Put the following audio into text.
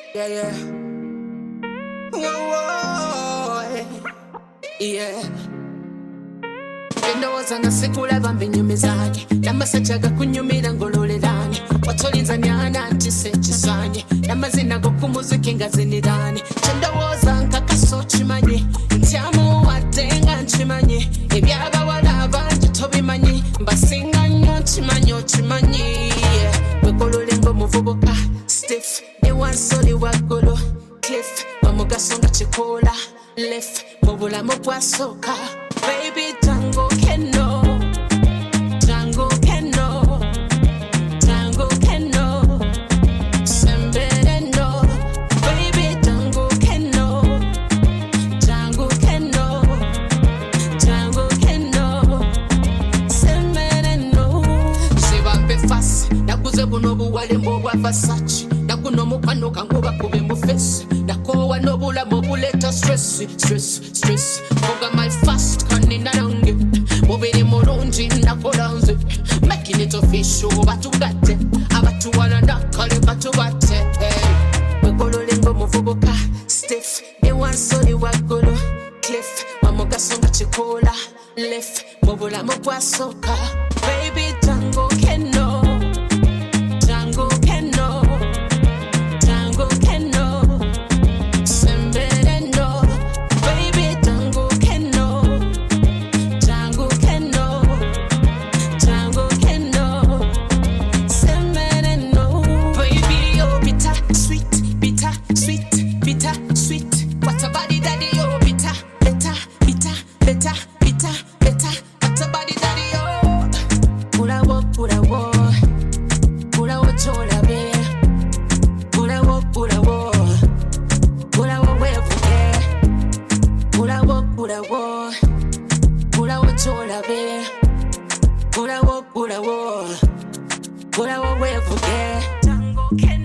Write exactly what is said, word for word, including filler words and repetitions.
Yeah, yeah. Whoa, whoa, yeah. Ndowooza nga sikulaba mbinyumizanye n'amasajaga kunyumira ngololeranye watolinza nyana nti sekisanye n'amazina go ku muziki nga ziniranye kyendowooza nkakaso kimanye ntyamuwadde nga nkimanyi ebyabawala abangi tobimanyi mbasinga nnyo nkimanyi okimanyi wekolole ng'omuvubuka stiff ne wansoli waggulu cliff omugaso nga kikoola lef mu bulamu bwasooka baby tango keno tango keno tango keno sembere no baby tango keno tango keno tango keno sembere no sibambe fast nakuze buno buwale mbobwa Versace nakuno mukwano kangu bakube mu face nakowa nobulamu buleta stress stress stress oga my fast kanina nange mubiri mulungi nakola nze making it official batugatte abatuwala nakale batubatte wekolole ng'omuvubuka stiff ne wansoli waggulu cliff omugaso nga kikoola lef mu bulamu bwasooka baby tango keno tango keno tango keno sembere no baby tango keno tango keno tango keno sembere no baby oh bitter sweet bitter sweet bitter sweet what a body daddy oh bitter bitter bitter bitter bitter bitter what a body daddy oh pura wo pura wo pura wo chola be pura wo pura wo pura wo wevuge pura wo pura wo pura wo chola be pura wo pura wo pura wo wevuge tango